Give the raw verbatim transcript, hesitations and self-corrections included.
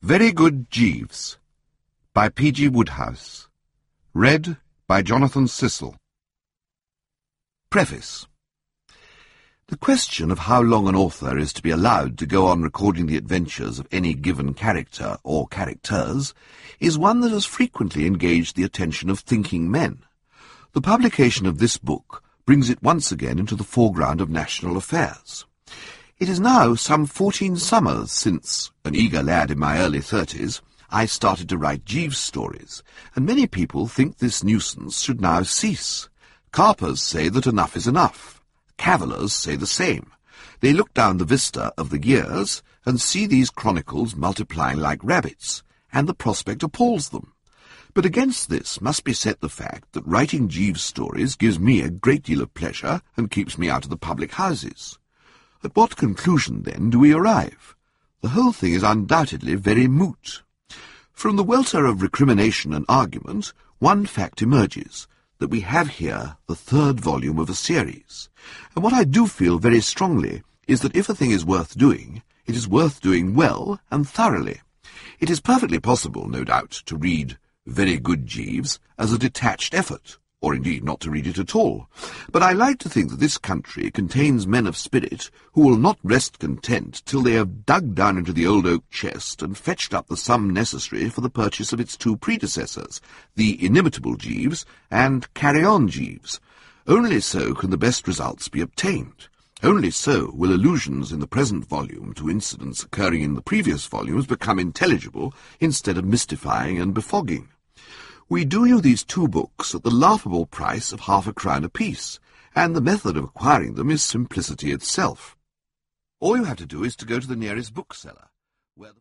Very Good Jeeves by P G Wodehouse. Read by Jonathan Cecil. Preface. The question of how long an author is to be allowed to go on recording the adventures of any given character or characters is one that has frequently engaged the attention of thinking men. The publication of this book brings it once again into the foreground of national affairs. It is now some fourteen summers since, an eager lad in my early thirties, I started to write Jeeves stories, and many people think this nuisance should now cease. Carpers say that enough is enough. Cavillers say the same. They look down the vista of the years and see these chronicles multiplying like rabbits, and the prospect appalls them. But against this must be set the fact that writing Jeeves stories gives me a great deal of pleasure and keeps me out of the public houses. At what conclusion, then, do we arrive? The whole thing is undoubtedly very moot. From the welter of recrimination and argument, one fact emerges, that we have here the third volume of a series. And what I do feel very strongly is that if a thing is worth doing, it is worth doing well and thoroughly. It is perfectly possible, no doubt, to read Very Good Jeeves as a detached effort, or indeed not to read it at all. But I like to think that this country contains men of spirit who will not rest content till they have dug down into the old oak chest and fetched up the sum necessary for the purchase of its two predecessors, the inimitable Jeeves and Carry On Jeeves. Only so can the best results be obtained. Only so will allusions in the present volume to incidents occurring in the previous volumes become intelligible instead of mystifying and befogging. We do you these two books at the laughable price of half a crown apiece, and the method of acquiring them is simplicity itself. All you have to do is to go to the nearest bookseller, where the